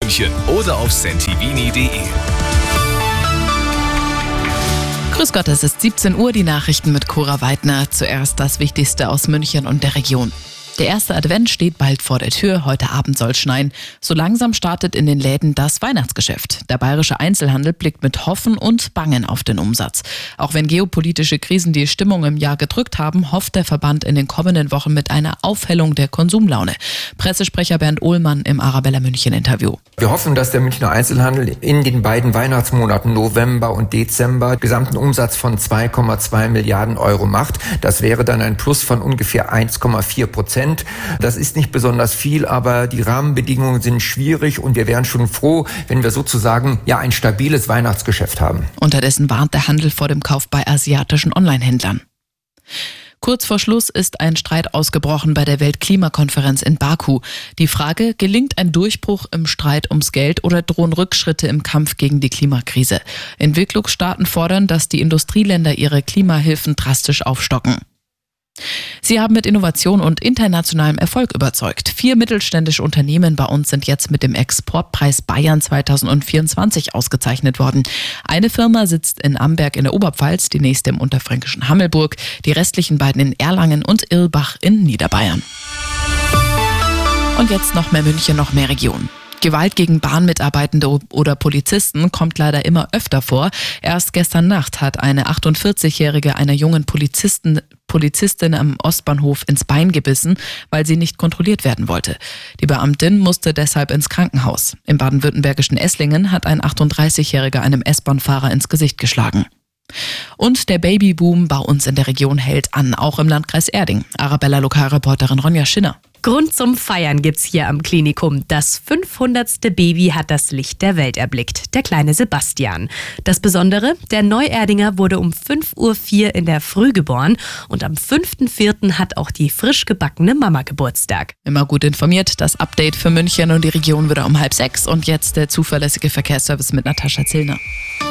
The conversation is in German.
München oder auf sentivini.de. Grüß Gott, es ist 17 Uhr, die Nachrichten mit Cora Weidner. Zuerst das Wichtigste aus München und der Region. Der erste Advent steht bald vor der Tür, heute Abend soll es schneien. So langsam startet in den Läden das Weihnachtsgeschäft. Der bayerische Einzelhandel blickt mit Hoffen und Bangen auf den Umsatz. Auch wenn geopolitische Krisen die Stimmung im Jahr gedrückt haben, hofft der Verband in den kommenden Wochen mit einer Aufhellung der Konsumlaune. Pressesprecher Bernd Ohlmann im Arabella München Interview. Wir hoffen, dass der Münchner Einzelhandel in den beiden Weihnachtsmonaten November und Dezember gesamten Umsatz von 2,2 Milliarden Euro macht. Das wäre dann ein Plus von ungefähr 1,4%. Das ist nicht besonders viel, aber die Rahmenbedingungen sind schwierig und wir wären schon froh, wenn wir sozusagen ein stabiles Weihnachtsgeschäft haben. Unterdessen warnt der Handel vor dem Kauf bei asiatischen Online-Händlern. Kurz vor Schluss ist ein Streit ausgebrochen bei der Weltklimakonferenz in Baku. Die Frage, gelingt ein Durchbruch im Streit ums Geld oder drohen Rückschritte im Kampf gegen die Klimakrise? Entwicklungsstaaten fordern, dass die Industrieländer ihre Klimahilfen drastisch aufstocken. Sie haben mit Innovation und internationalem Erfolg überzeugt. 4 mittelständische Unternehmen bei uns sind jetzt mit dem Exportpreis Bayern 2024 ausgezeichnet worden. Eine Firma sitzt in Amberg in der Oberpfalz, die nächste im unterfränkischen Hammelburg, die restlichen beiden in Erlangen und Irlbach in Niederbayern. Und jetzt noch mehr München, noch mehr Region. Gewalt gegen Bahnmitarbeitende oder Polizisten kommt leider immer öfter vor. Erst gestern Nacht hat eine 48-Jährige einer jungen Polizistin am Ostbahnhof ins Bein gebissen, weil sie nicht kontrolliert werden wollte. Die Beamtin musste deshalb ins Krankenhaus. Im baden-württembergischen Esslingen hat ein 38-Jähriger einem S-Bahn-Fahrer ins Gesicht geschlagen. Und der Babyboom bei uns in der Region hält an, auch im Landkreis Erding. Arabella-Lokalreporterin Ronja Schinner. Grund zum Feiern gibt's hier am Klinikum. Das 500. Baby hat das Licht der Welt erblickt, der kleine Sebastian. Das Besondere, der Neuerdinger wurde um 5:04 Uhr in der Früh geboren und am 5.4. hat auch die frisch gebackene Mama Geburtstag. Immer gut informiert, das Update für München und die Region wieder um 5:30 und jetzt der zuverlässige Verkehrsservice mit Natascha Zillner.